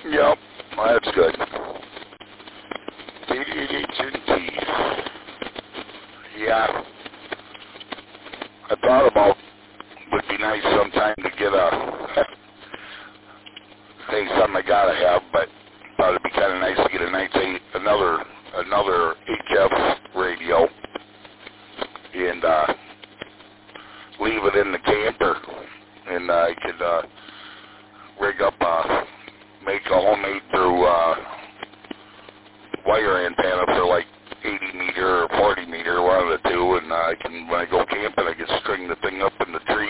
Yep, well, that's good. AT&T. Yeah. I thought about would be nice sometime to get a thing, something I gotta have, but thought it'd be kind of nice to get a nice another HF radio and leave it in the camper, and I could rig up make a homemade through wire antenna for like 80 meter or 40 meter, one of the two, and I can, when I go camping, I can string the thing up in the tree